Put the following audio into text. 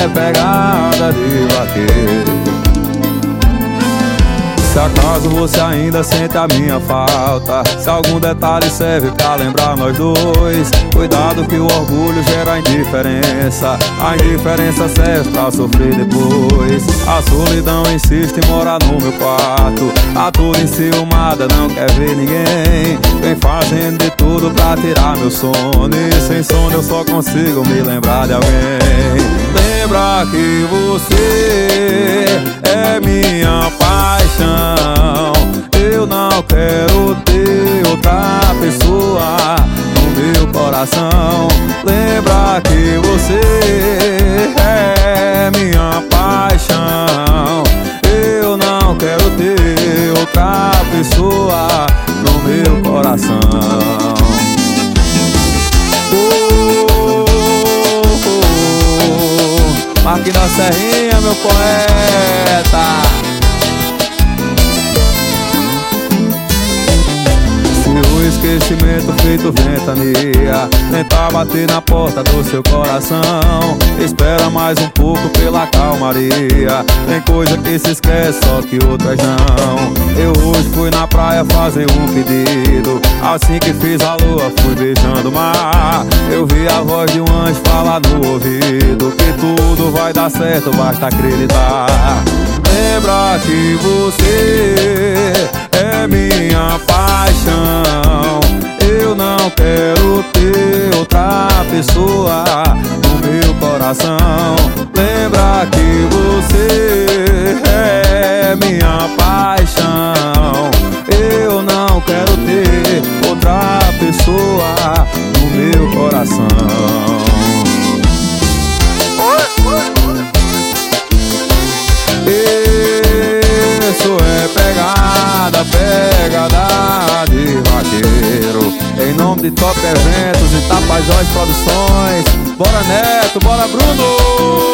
é pegada de vaqueiro. Se acaso você ainda sente a minha falta, se algum detalhe serve pra lembrar nós dois, cuidado que o orgulho gera indiferença. A indiferença serve pra sofrer depois. A solidão insiste em morar no meu quarto. A tua enciumada não quer ver ninguém. Vem fazendo de tudo pra tirar meu sono, e sem sono eu só consigo me lembrar de alguém. Lembra que você é minha paixão. Eu não quero ter outra pessoa no meu coração. Lembra que você é minha paixão. Eu não quero ter outra pessoa no meu coração. Marquinhos da Serrinha, meu poeta. O esquecimento feito ventania tentar bater na porta do seu coração. Espera mais um pouco pela calmaria. Tem coisa que se esquece, só que outras não. Eu hoje fui na praia fazer um pedido. Assim que fiz a lua, fui beijando o mar. Eu vi a voz de um anjo falar no ouvido que tudo vai dar certo, basta acreditar. Lembra que você é minha paixão. Eu não quero ter outra pessoa no meu coração. Lembra que você é minha paixão. Eu não quero ter outra pessoa no meu coração. Isso é pegada, pegada de vaqueiro. Em nome de Top Eventos e Tapajós Produções. Bora Neto, bora Bruno!